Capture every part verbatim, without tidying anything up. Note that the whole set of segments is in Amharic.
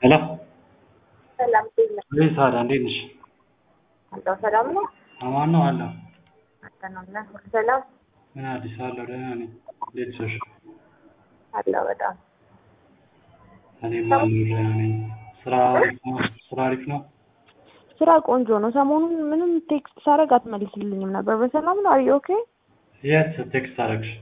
Hello? ሰላም ጤና Hey, Sara, እንዴት ነሽ? አለው ሰላም ነው አማን ነው አለሁ። አተናለ ሰላም ምን አዲስ አለው? ደህና ነኝ። እንዴት ነሽ? አለው በጣም እኔም አለሁ ደህና ነኝ። ስራ አሪፍ ነው? ስራ አሪፍ ነው? ስራ ቆንጆ ነው። ሰሞኑን ምንም ቴክስት ሳረግ አትመልስልኝም ነበር። በሰላም ነው? አር ዩ ኦኬ? የት ቴክስት አደረግሽ?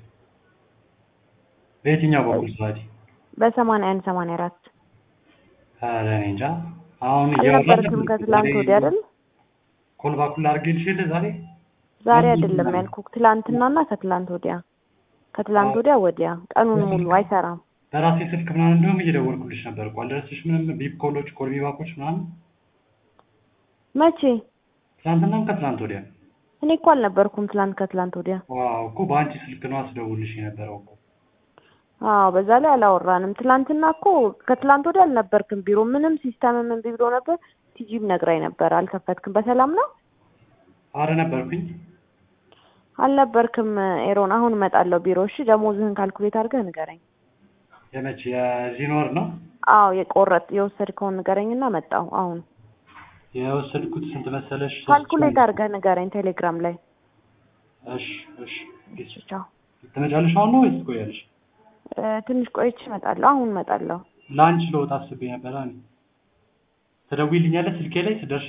በየትኛው በኩል ስራቲ? በሰማንያ አንድ ሰማንያ አራት ኧረ እኔ እንጃ። አሁን አልነበርክም ከትላንት ወዲያ አይደል? ኮል ባኩል አድርጌልሽ የለ ዛሬ? ዛሬ አይደለም ያልኩህ ትላንትናና ከትላንት ወዲያ ከትላንት ወዲያ ወዲያ ቀኑን ሙሉ አይሰራም። በራሴ ስልክ ምናምን እንደውም እየደወልኩልሽ ነበር እኮ አልደረስሽ? ምንም ቢፕ ኮሎች ኮል ቢባኮች ምናምን መቼ? ትላንትናም ከትላንት ወዲያ። እኔ እኮ አልነበርኩም ትላንት ከትላንት ወዲያ። ዋው እኮ በአንቺ ስልክ ነው አስደውልሽ የነበረው እኮ። አዎ በዛ ላይ አላወራንም። ትላንትና እኮ ከትላንት ወዲያ አልነበርክም ቢሮ። ምንም ሲስተም ምን ቢሮ ነበር? ቲጂም ነግራኝ ነበር። አልከፈትክም። በሰላም ነው? አረ ነበርኩኝ። አልነበርክም ኤሮን። አሁን እመጣለሁ ቢሮ። እሺ ደሞዝህን ካልኩሌት አድርገህ ንገረኝ። የመቼ የዚህ ወር ነው? አዎ የቆረጥ የወሰድከውን ንገረኝና መጣሁ አሁን። የወሰድኩት ስንት መሰለሽ? ካልኩሌት አድርገህ ንገረኝ ቴሌግራም ላይ። እሺ እሺ። እሺ ቻው። ትመጫለሽ አሁን ነው ወይስ ትቆያለሽ? ትንሽ ቆይቼ እመጣለሁ። አሁን እመጣለሁ። ላንች ልወጣ አስቤ ነበር። እኔ ትደውይልኛለሽ ስልኬ ላይ ስትደርሺ?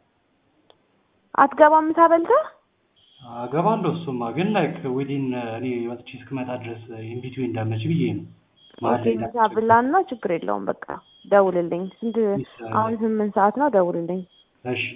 አትገባም ምሳ በልተህ? አገባለሁ። እሱማ ግን ላይክ ዊዲን እኔ ወጥቼ እስክመጣ ድረስ ኢን ቢትዊን እንዳመች ብዬ ነው። ኦኬ ምሳ ብላና ችግር የለውም በቃ ደውልልኝ። ስንት አሁን ስምንት ሰዓት ነው። ደውልልኝ። እሺ